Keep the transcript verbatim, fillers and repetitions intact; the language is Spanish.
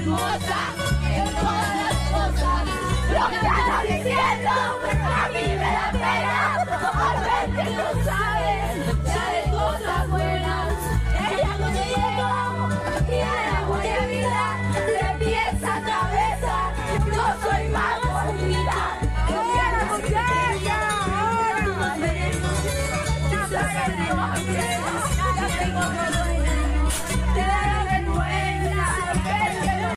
hermosa en todas las cosas. Lo que estás diciendo a mí me da pena. Realmente no